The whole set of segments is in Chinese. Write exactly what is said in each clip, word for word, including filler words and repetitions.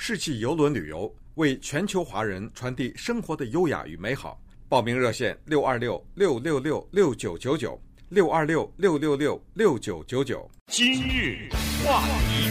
世纪邮轮旅游，为全球华人传递生活的优雅与美好。报名热线六二六六六六六九九九六二六六六六六九九九。 今日话题，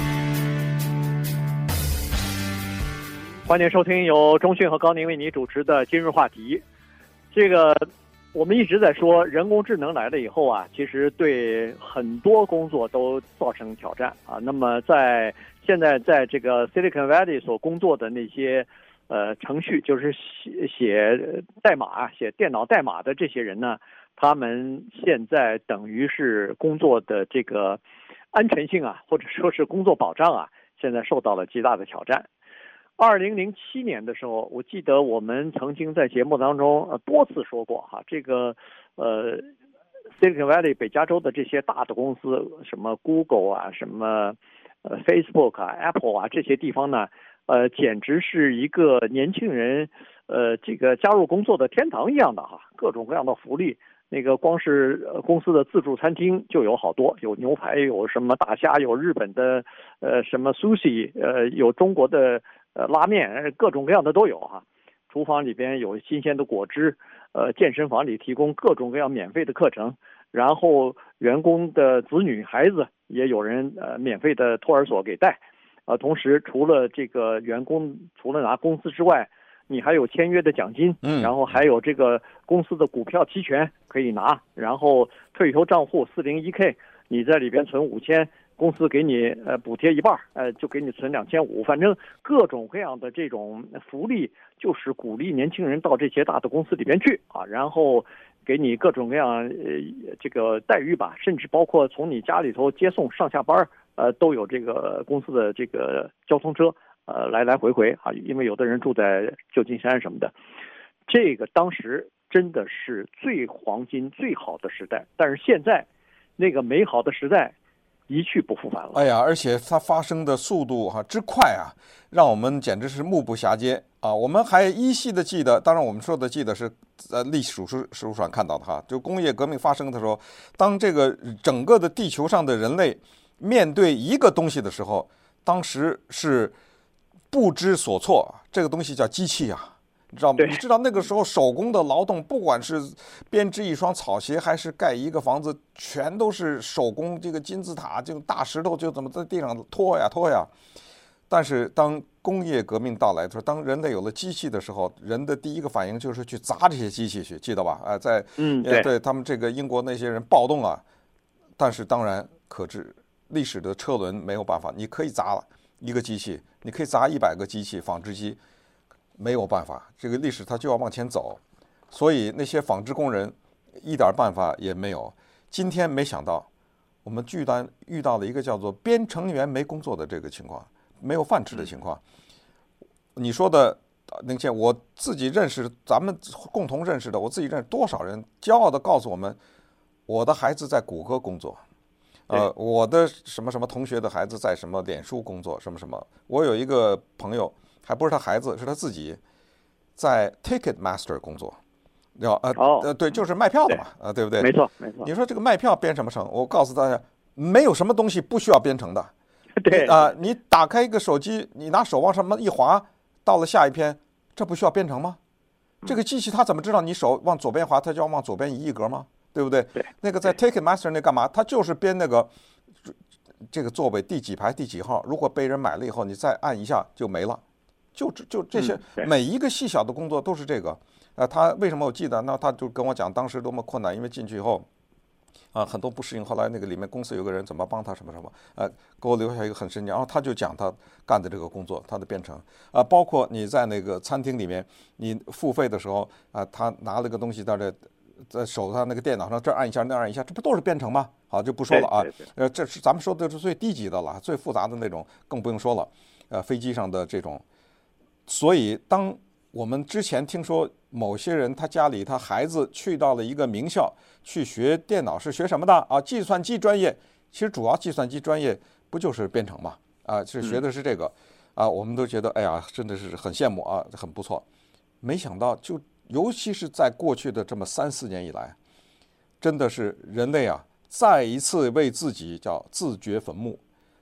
欢迎收听由钟迅和高宁为你主持的今日话题。这个我们一直在说，人工智能来了以后啊，其实对很多工作都造成挑战啊。那么在现在在这个 Silicon Valley 所工作的那些呃程序，就是写写代码、写电脑代码的这些人呢，他们现在等于是工作的这个安全性啊，或者说是工作保障啊，现在受到了极大的挑战。二零零七年的时候，我记得我们曾经在节目当中呃多次说过哈，这个呃 Silicon Valley 北加州的这些大的公司，什么 Google 啊，什么呃 Facebook 啊 Apple 啊，这些地方呢，呃简直是一个年轻人呃这个加入工作的天堂一样的哈，各种各样的福利。那个光是公司的自助餐厅就有好多，有牛排，有什么大虾，有日本的呃什么 sushi， 呃有中国的呃拉面，各种各样的都有哈。厨房里边有新鲜的果汁，呃健身房里提供各种各样免费的课程，然后员工的子女孩子也有人呃免费的托儿所给带，呃同时除了这个员工除了拿工资之外，你还有签约的奖金， 嗯， 然后还有这个公司的股票期权可以拿，然后退休账户四零一 K， 你在里边存五千，公司给你呃补贴一半，呃就给你存两千五，反正各种各样的这种福利，就是鼓励年轻人到这些大的公司里边去啊，然后给你各种各样呃这个待遇吧，甚至包括从你家里头接送上下班，呃都有这个公司的这个交通车。呃，来来回回啊，因为有的人住在旧金山什么的，这个当时真的是最黄金、最好的时代。但是现在，那个美好的时代一去不复返了。 哎呀，而且它发生的速度哈、啊、之快啊，让我们简直是目不暇接啊！我们还依稀的记得，当然我们说的记得是呃历史书史书上看到的哈，就工业革命发生的时候，当这个整个的地球上的人类面对一个东西的时候，当时是不知所措，这个东西叫机器啊，你知道吗？你知道那个时候手工的劳动，不管是编织一双草鞋，还是盖一个房子，全都是手工。这个金字塔，这个大石头就怎么在地上拖呀拖呀。但是当工业革命到来的时候，当人类有了机器的时候，人的第一个反应就是去砸这些机器去，记得吧？啊、呃，在嗯对对他们这个英国那些人暴动啊，但是当然可知历史的车轮没有办法，你可以砸了一个机器。你可以砸一百个机器，纺织机没有办法，这个历史它就要往前走，所以那些纺织工人一点办法也没有。今天没想到，我们居然遇到了一个叫做编程员没工作的这个情况，没有饭吃的情况。你说的那些我自己认识，咱们共同认识的，我自己认识多少人骄傲地告诉我们，我的孩子在谷歌工作。呃，我的什么什么同学的孩子在什么脸书工作，什么什么。我有一个朋友，还不是他孩子，是他自己，在 Ticketmaster 工作，要呃、oh, 呃对，就是卖票的嘛，啊、呃，对不对？ 没错没错。 你说这个卖票编什么程？我告诉大家，没有什么东西不需要编程的。 对啊、呃，你打开一个手机，你拿手往上面一滑，到了下一篇，这不需要编程吗？这个机器它怎么知道你手往左边滑，它就要往左边移一格吗？对不对？ 对， 那个在 Ticketmaster 那干嘛？他就是编那个这个座位第几排第几号，如果被人买了以后，你再按一下就没了。就就这些、 嗯、 每一个细小的工作都是这个。呃，他为什么我记得？那他就跟我讲当时多么困难，因为进去以后啊很多不适应。后来那个里面公司有个人怎么帮他什么什么，呃，给我留下一个很深刻。然后他就讲他干的这个工作，他的编程啊，包括你在那个餐厅里面，你付费的时候啊，他拿了个东西到这。在手上那个电脑上这按一下那按一下，这不都是编程吗？好，就不说了啊。呃，这是咱们说的是最低级的了，最复杂的那种更不用说了。呃，飞机上的这种，所以当我们之前听说某些人他家里他孩子去到了一个名校去学电脑，是学什么的啊？计算机专业。其实主要计算机专业不就是编程嘛？啊，是学的是这个啊，我们都觉得哎呀，真的是很羡慕啊，很不错。没想到就。尤其是在过去的这么三四年以来，真的是人类啊，再一次为自己叫自掘坟墓。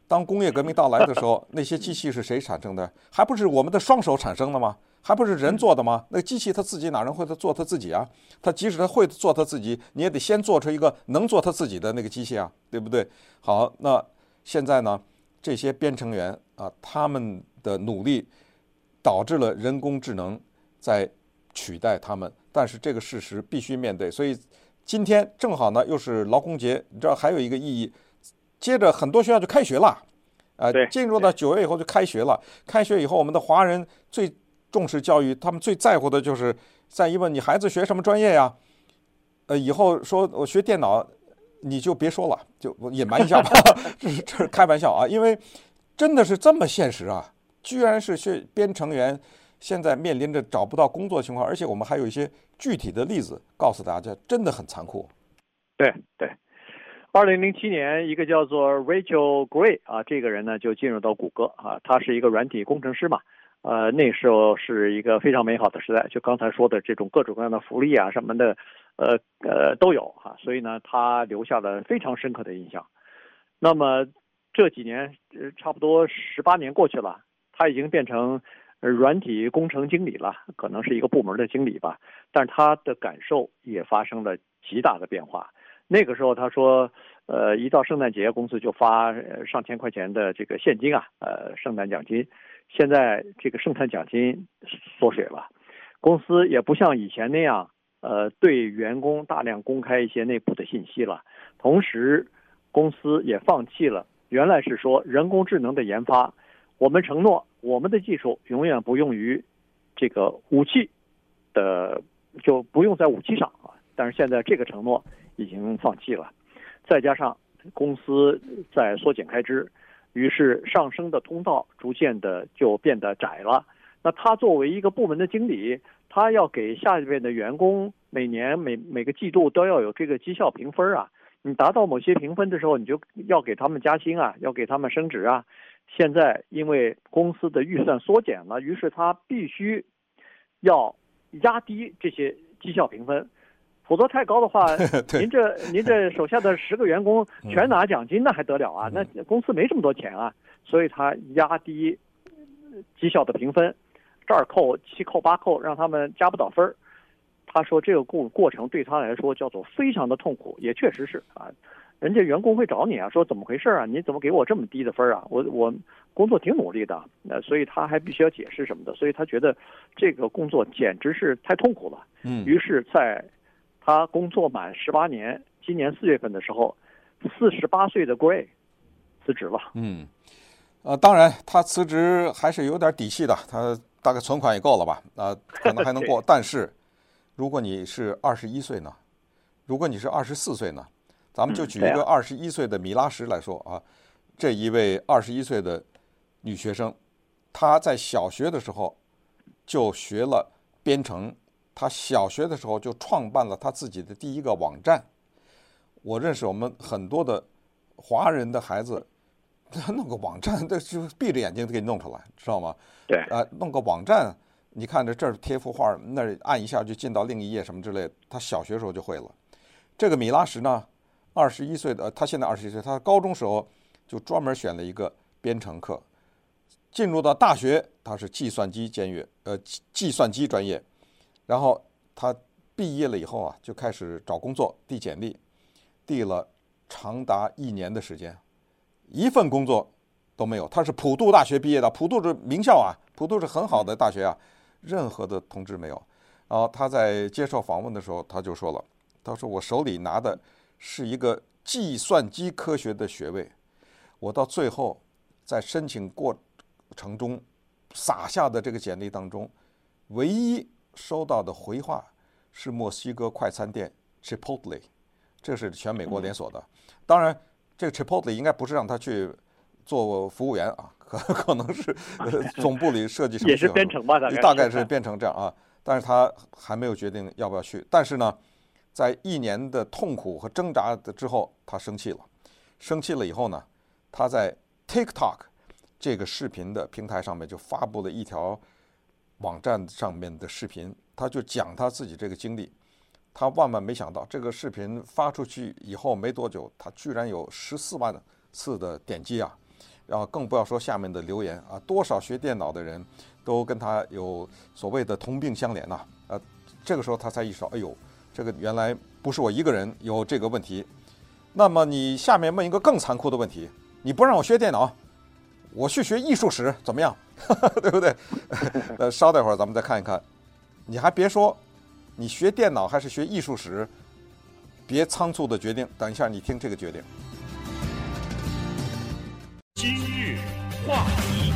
当工业革命到来的时候，那些机器是谁产生的？还不是我们的双手产生的吗？还不是人做的吗？那机器它自己哪能会做它自己啊？它即使它会做它自己，你也得先做出一个能做它自己的那个机器啊，对不对？好，那现在呢，这些编程员啊，他们的努力导致了人工智能在取代他们，但是这个事实必须面对。所以今天正好呢，又是劳工节，你知道还有一个意义。接着很多学校就开学了，呃，进入到九月以后就开学了。开学以后，我们的华人最重视教育，他们最在乎的就是再一问你孩子学什么专业呀？呃，以后说我学电脑，你就别说了，就隐瞒一下吧，这是这是开玩笑啊，因为真的是这么现实啊，居然是学编程员现在面临着找不到工作情况，而且我们还有一些具体的例子告诉大家，真的很残酷。 对对。二零零七年，一个叫做 Rachel Gray 啊，这个人呢就进入到谷歌啊，他是一个软体工程师嘛，呃，那时候是一个非常美好的时代，就刚才说的这种各种各样的福利啊什么的，呃呃都有哈、啊，所以呢，他留下了非常深刻的印象。那么这几年，呃、差不多十八年过去了，他已经变成软体工程经理了，可能是一个部门的经理吧，但是他的感受也发生了极大的变化。那个时候他说，呃，一到圣诞节，公司就发上千块钱的这个现金啊，呃，圣诞奖金。现在这个圣诞奖金缩水了，公司也不像以前那样，呃，对员工大量公开一些内部的信息了。同时，公司也放弃了原来是说人工智能的研发，我们承诺我们的技术永远不用于这个武器的，就不用在武器上啊。但是现在这个承诺已经放弃了，再加上公司在缩减开支，于是上升的通道逐渐的就变得窄了。那他作为一个部门的经理，他要给下边的员工每年每每个季度都要有这个绩效评分啊，你达到某些评分的时候，你就要给他们加薪啊，要给他们升职啊。现在因为公司的预算缩减了，于是他必须要压低这些绩效评分。否则太高的话，您这您这手下的十个员工全拿奖金，那还得了啊？那公司没这么多钱啊，所以他压低绩效的评分，这儿扣七扣八扣，让他们加不到分儿。他说这个过过程对他来说叫做非常的痛苦，也确实是啊，人家员工会找你啊，说怎么回事啊？你怎么给我这么低的分啊？我我工作挺努力的，呃，所以他还必须要解释什么的，所以他觉得这个工作简直是太痛苦了。嗯，于是在他工作满十八年，今年四月份的时候，四十八岁的 Gray 辞职了。 嗯，呃，当然他辞职还是有点底气的，他大概存款也够了吧？啊、呃，可能还能过。但是，如果你是二十一岁呢？如果你是二十四岁呢？咱们就举一个二十一岁的米拉什来说啊，这一位二十一岁的女学生，她在小学的时候就学了编程。他小学的时候就创办了他自己的第一个网站。我认识我们很多的华人的孩子，弄个网站，这就闭着眼睛给你弄出来，知道吗？ 对， 啊、呃，弄个网站，你看着这儿贴幅画，那儿按一下就进到另一页什么之类的。他小学时候就会了。这个米拉什呢，二十一岁的，他现在二十一岁，他高中时候就专门选了一个编程课。进入到大学，他是计算机专业，呃，计算机专业。然后他毕业了以后啊，就开始找工作，递简历，递了长达一年的时间，一份工作都没有。他是普渡大学毕业的，普渡是名校啊，普渡是很好的大学啊，任何的通知没有。然后他在接受访问的时候，他就说了，他说我手里拿的是一个计算机科学的学位，我到最后在申请过程中撒下的这个简历当中，唯一收到的回话是墨西哥快餐店 Chipotle， 这是全美国连锁的。当然，这个 Chipotle 应该不是让他去做服务员啊，可可能是、呃、总部里设计程序， 也是编程吧，大概大概是编程这样啊。但是他还没有决定要不要去。但是呢，在一年的痛苦和挣扎的之后，他生气了。生气了以后呢，他在 TikTok 这个视频的平台上面就发布了一条网站上面的视频，他就讲他自己这个经历。他万万没想到，这个视频发出去以后没多久，他居然有十四万次的点击啊！ 然后更不要说下面的留言啊，多少学电脑的人都跟他有所谓的同病相怜呐、啊，呃，这个时候他才意识到，哎呦，这个原来不是我一个人有这个问题。那么你下面问一个更残酷的问题，你不让我学电脑，我去学艺术史怎么样？对不对？呃，稍待会儿咱们再看一看。你还别说，你学电脑还是学艺术史，别仓促的决定。等一下你听这个决定。 今日话题，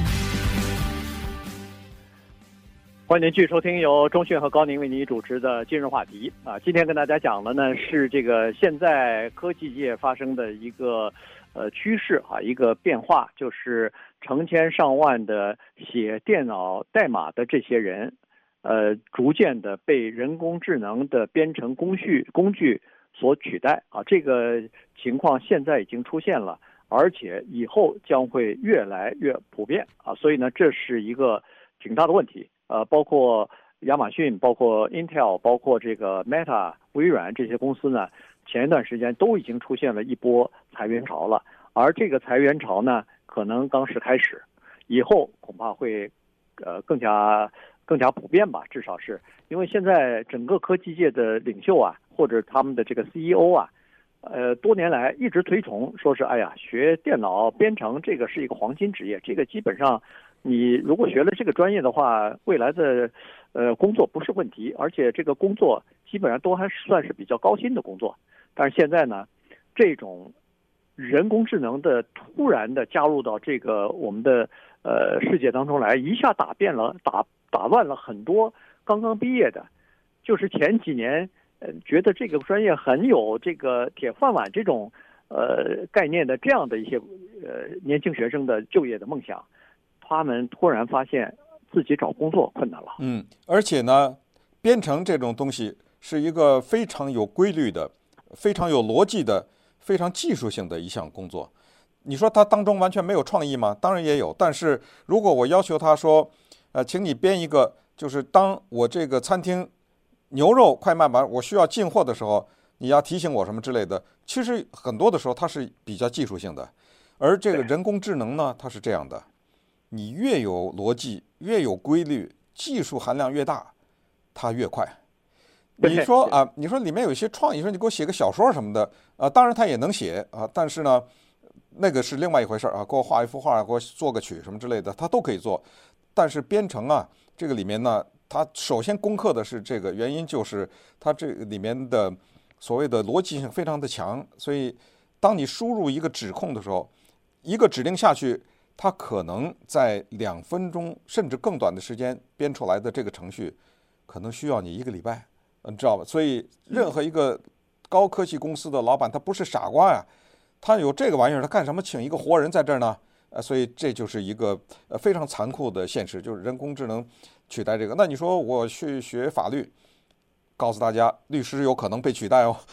欢迎您继续收听由钟迅和高宁为您主持的今日话题啊。今天跟大家讲的呢是这个现在科技界发生的一个呃趋势啊，一个变化，就是成千上万的写电脑代码的这些人，呃，逐渐的被人工智能的编程工具工具所取代啊。这个情况现在已经出现了，而且以后将会越来越普遍啊。所以呢，这是一个挺大的问题。呃，包括亚马逊、包括 Intel、包括这个 Meta、微软这些公司呢，前一段时间都已经出现了一波裁员潮了。而这个裁员潮呢，可能刚是开始，以后恐怕会呃更加更加普遍吧。至少是因为现在整个科技界的领袖啊，或者他们的这个 C E O 啊，呃，多年来一直推崇，说是哎呀，学电脑编程这个是一个黄金职业，这个基本上。你如果学了这个专业的话，未来的呃工作不是问题，而且这个工作基本上都还算是比较高薪的工作。但是现在呢，这种人工智能的突然的加入到这个我们的呃世界当中来，一下打变了打打乱了很多刚刚毕业的，就是前几年呃觉得这个专业很有这个铁饭碗这种呃概念的这样的一些呃年轻学生的就业的梦想。他们突然发现自己找工作困难了。 嗯，而且呢，编程这种东西是一个非常有规律的、非常有逻辑的、非常技术性的一项工作。你说它当中完全没有创意吗？当然也有。但是如果我要求他说，呃，请你编一个，就是当我这个餐厅牛肉快卖完，我需要进货的时候，你要提醒我什么之类的，其实很多的时候它是比较技术性的。而这个人工智能呢，它是这样的。你越有逻辑，越有规律，技术含量越大，它越快。你说啊，你说里面有一些创意，说你给我写个小说什么的啊，当然他也能写啊，但是呢，那个是另外一回事啊，给我画一幅画，给我做个曲什么之类的，他都可以做。但是编程啊，这个里面呢，它首先攻克的是这个原因，就是它这个里面的所谓的逻辑性非常的强，所以当你输入一个指控的时候，一个指令下去。它可能在两分钟甚至更短的时间编出来的这个程序，可能需要你一个礼拜，你知道吧？所以任何一个高科技公司的老板，他不是傻瓜呀，他有这个玩意儿，他干什么请一个活人在这儿呢？呃，所以这就是一个呃非常残酷的现实，就是人工智能取代这个。那你说我去学法律，告诉大家，律师有可能被取代哦。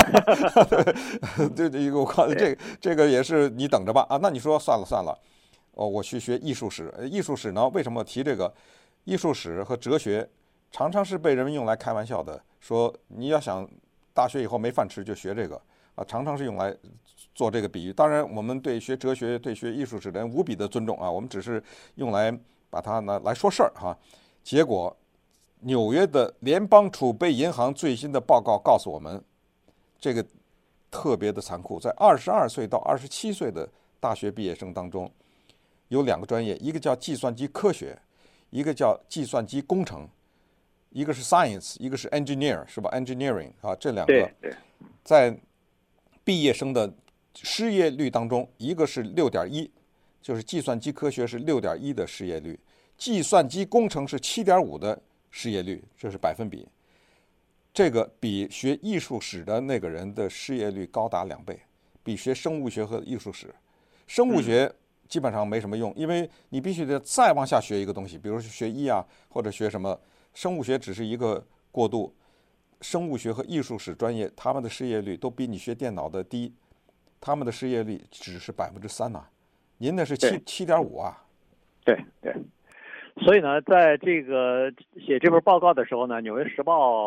这这个我看这这个也是你等着吧啊。那你说算了算了。哦，我去学艺术史。艺术史呢，为什么提这个？艺术史和哲学常常是被人们用来开玩笑的，说你要想大学以后没饭吃，就学这个啊，常常是用来做这个比喻。当然，我们对学哲学、对学艺术史的人无比的尊重啊，我们只是用来把它呢来说事儿哈。结果，纽约的联邦储备银行最新的报告告诉我们，这个特别的残酷，在二十二岁到二十七岁的大学毕业生当中。有两个专业，一个叫计算机科学，一个叫计算机工程，一个是 science， 一个是 engineer， 是吧 ？engineering 啊，这两个在毕业生的失业率当中，一个是六点一，就是计算机科学是六点一的失业率，计算机工程是七点五的失业率，这是百分比。这个比学艺术史的那个人的失业率高达两倍，比学生物学和艺术史，生物学。嗯基本上没什么用，因为你必须得再往下学一个东西，比如说学医啊，或者学什么。生物学只是一个过渡，生物学和艺术史专业，他们的失业率都比你学电脑的低，他们的失业率只是百分之三呐，您那是七七点五啊。 对对，所以呢，在这个写这份报告的时候呢，《纽约时报》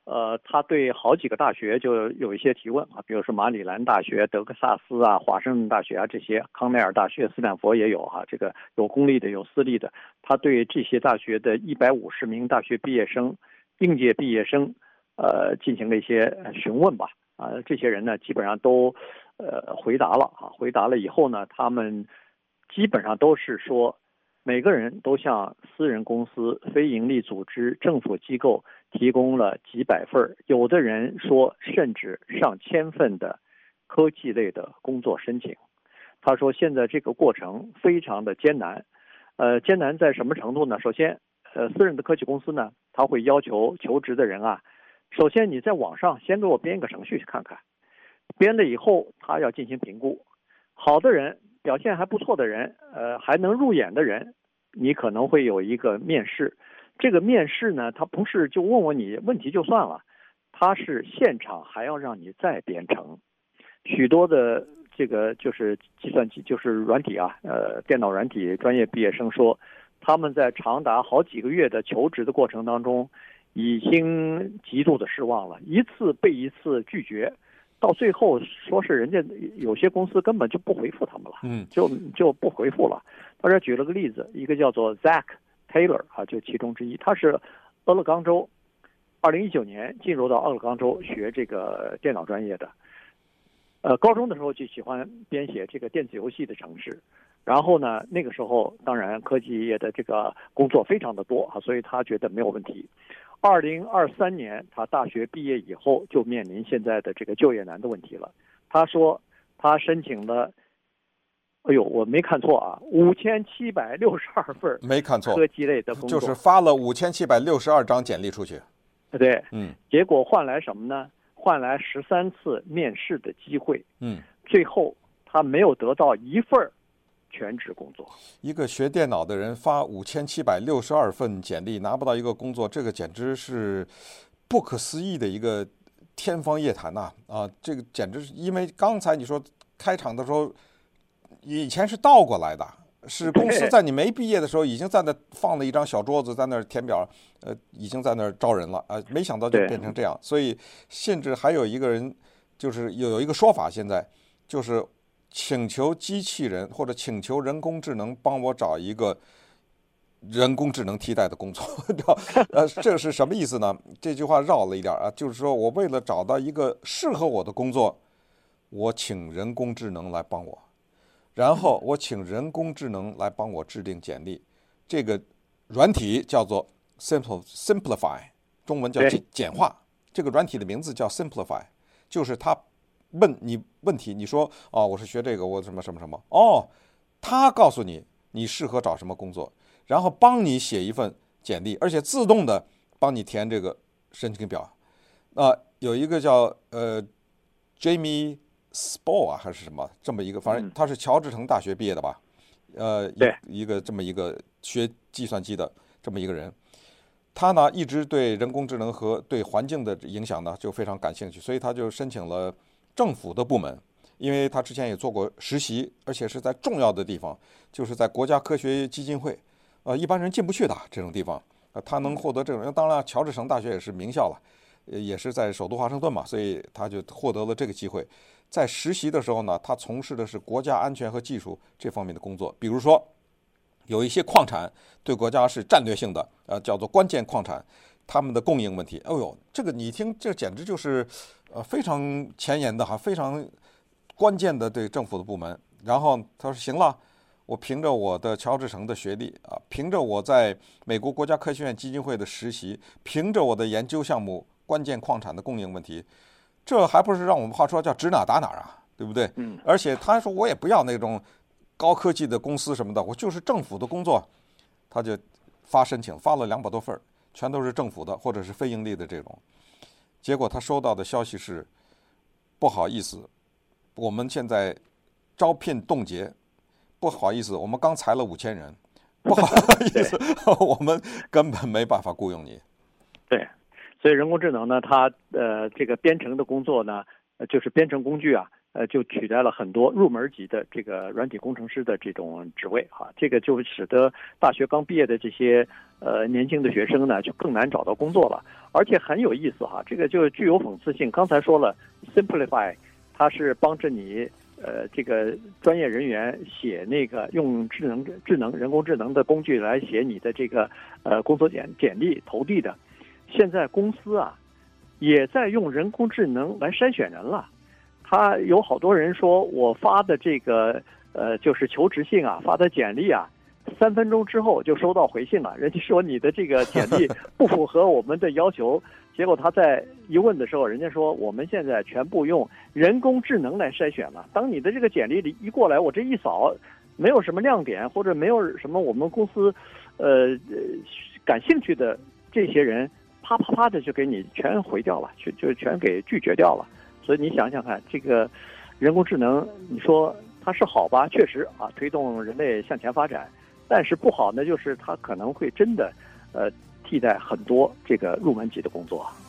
呃，他对好几个大学就有一些提问啊，比如说马里兰大学、德克萨斯啊、华盛顿大学啊这些，康奈尔大学、斯坦福也有哈、啊，这个有公立的有私立的，他对这些大学的一百五十名大学毕业生、应届毕业生，呃，进行了一些询问吧。啊，这些人呢，基本上都呃回答了啊，回答了以后呢，他们基本上都是说，每个人都向私人公司、非营利组织、政府机构提供了几百份，有的人说甚至上千份的科技类的工作申请。他说，现在这个过程非常的艰难，呃，艰难在什么程度呢？首先，呃，私人的科技公司呢，他会要求求职的人啊。首先，你在网上先给我编一个程序去看看，编了以后，他要进行评估。好的人，表现还不错的人，呃，还能入眼的人，你可能会有一个面试。这个面试呢，他不是就问问你问题就算了，他是现场还要让你再编程。许多的这个就是计算机，就是软体啊，呃，电脑软体专业毕业生说，他们在长达好几个月的求职的过程当中，已经极度的失望了，一次被一次拒绝，到最后说是人家有些公司根本就不回复他们了， 嗯， 就就不回复了。他这举了个例子，一个叫做 Zach Taylor 啊，就其中之一，他是俄勒冈州，二零一九年进入到俄勒冈州学这个电脑专业的，呃，高中的时候就喜欢编写这个电子游戏的程式。然后呢，那个时候当然科技业的这个工作非常的多啊，所以他觉得没有问题。二零二三年，他大学毕业以后就面临现在的这个就业难的问题了。他说他申请了，哎呦，我没看错啊，五千七百六十二份没看错， 科技类的工作， 就是发了五千七百六十二张简历出去。 对， 嗯， 结果换来什么呢？换来十三次面试的机会， 嗯， 最后他没有得到一份全职工作。 一个学电脑的人发五千七百六十二份简历拿不到一个工作，这个简直是不可思议的一个天方夜谭呐！啊，这个简直是因为刚才你说开场的时候，以前是倒过来的，是公司在你没毕业的时候已经在那放了一张小桌子，在那儿填表，呃，已经在那儿招人了啊，没想到就变成这样。所以甚至还有一个人，就是有有一个说法，现在就是请求机器人或者请求人工智能帮我找一个人工智能替代的工作，呃，这是什么意思呢？这句话绕了一点啊，就是说我为了找到一个适合我的工作，我请人工智能来帮我，然后我请人工智能来帮我制定简历。这个软体叫做 Simplify， 中文叫简化。这个软体的名字叫 Simplify， 就是它问你问题，你说哦，我是学这个，我什么什么什么，哦，他告诉你你适合找什么工作，然后帮你写一份简历，而且自动的帮你填这个申请表。啊、呃，有一个叫呃 Jamie Spall 啊还是什么这么一个，反正他是乔治城大学毕业的吧，呃，一一个这么一个学计算机的这么一个人。他呢一直对人工智能和对环境的影响呢就非常感兴趣，所以他就申请了政府的部门，因为他之前也做过实习，而且是在重要的地方，就是在国家科学基金会，呃，一般人进不去的这种地方，呃，他能获得这种，当然乔治城大学也是名校了，也是在首都华盛顿嘛，所以他就获得了这个机会。在实习的时候呢，他从事的是国家安全和技术这方面的工作，比如说有一些矿产对国家是战略性的，呃，叫做关键矿产，他们的供应问题。哎呦，这个你听，这简直就是，呃，非常前沿的哈，非常关键的对政府的部门。然后他说行了，我凭着我的乔治城的学历啊，凭着我在美国国家科学院基金会的实习，凭着我的研究项目关键矿产的供应问题，这还不是让我们话说叫指哪打哪啊，对不对？ 嗯。 而且他说我也不要那种高科技的公司什么的，我就是政府的工作，他就发申请，发了两百多份，全都是政府的或者是非盈利的这种。结果他收到的消息是，不好意思，我们现在招聘冻结，不好意思，我们刚裁了五千人，不好意思，我们根本没办法雇佣你。 对，所以人工智能呢，它呃这个编程的工作呢，就是编程工具啊， 呃，就取代了很多入门级的这个软体工程师的这种职位哈、啊，这个就使得大学刚毕业的这些呃年轻的学生呢，就更难找到工作了。而且很有意思哈、啊，这个就具有讽刺性。刚才说了 ，Simplify， 它是帮着你呃这个专业人员写那个用智能智能人工智能的工具来写你的这个呃工作简简历投递的。现在公司啊也在用人工智能来筛选人了。他有好多人说我发的这个呃就是求职信啊，发的简历啊，三分钟之后就收到回信了。人家说你的这个简历不符合我们的要求，结果他在一问的时候，人家说我们现在全部用人工智能来筛选了。当你的这个简历一过来，我这一扫，没有什么亮点或者没有什么我们公司呃感兴趣的这些人，啪啪啪的就给你全回掉了，就就全给拒绝掉了。所以你想想看，这个人工智能，你说它是好吧？确实啊，推动人类向前发展。但是不好呢，就是它可能会真的，呃，替代很多这个入门级的工作。